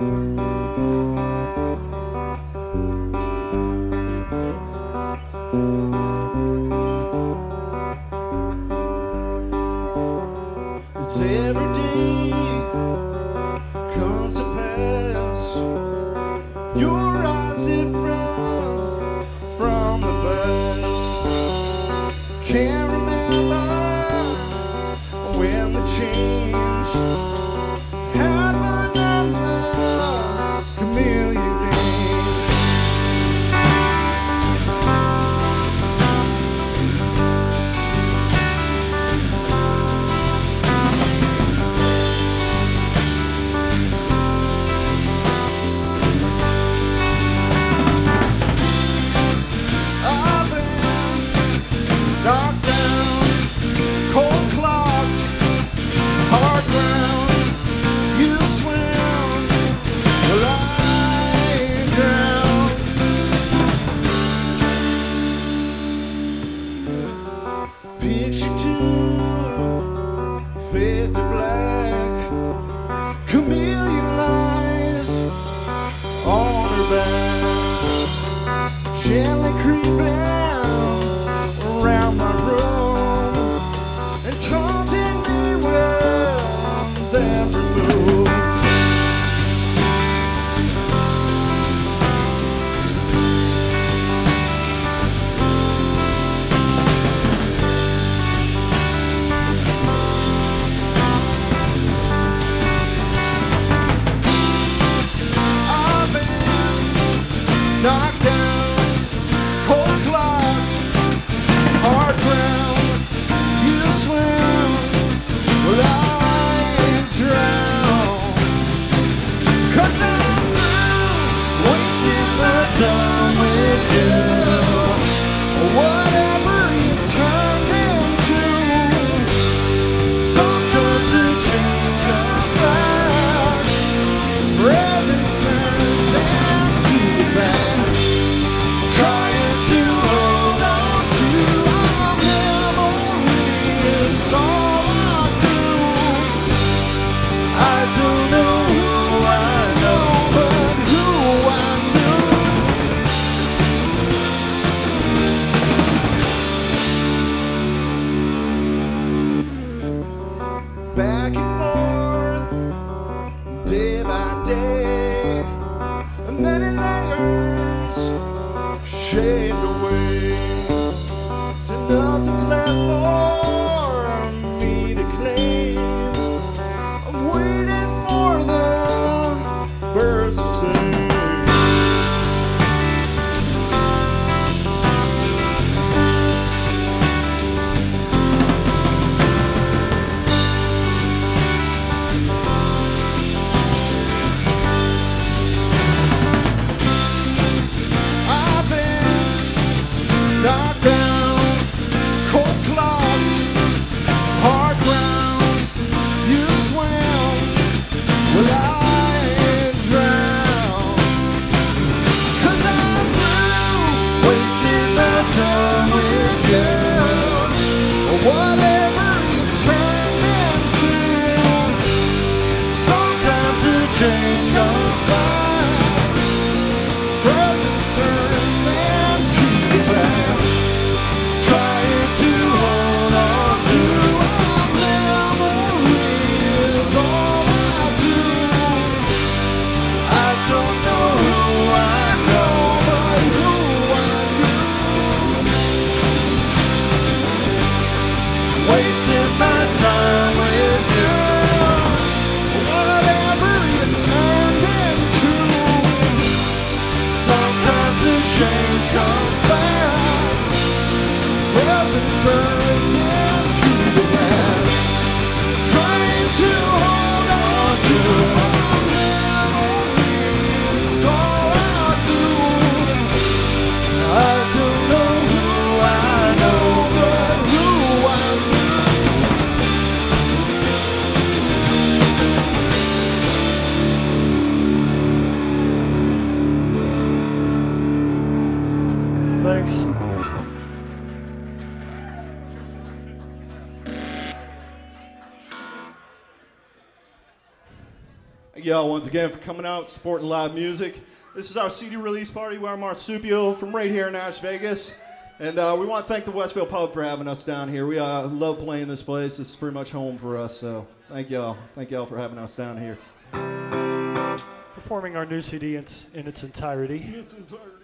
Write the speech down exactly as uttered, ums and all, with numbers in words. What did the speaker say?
It's every day comes to pass. Your eyes different from the past. Can't remember when the change happened on the chameleon game. Knocked down, cold clocked, hard ground. You swim, well I drown. Picture two, fade to black. Chameleon lies on her back, gently creeping around my room and taunting me with every move. I've been knocked down, cold clocked, hard ground. You swim, well I drown. 'Cause I'm through wasting my time with you. Whatever you turned into, sometimes it seems comes back. Present turns into the past. Trying to hold on to our memories, all I do. I don't know who I know, but who I knew. Back and forth, day by day, many layers shaved away, till nothing's left for me to claim. I'm waiting for the birds to sing. Thank y'all once again for coming out, supporting live music. This is our C D release party. We're Marsupio from right here in Las Vegas. And uh, we want to thank the Westfield Pub for having us down here. We uh, love playing this place. It's pretty much home for us. So thank y'all. Thank y'all for having us down here. Performing our new C D in, in its entirety. In its entirety.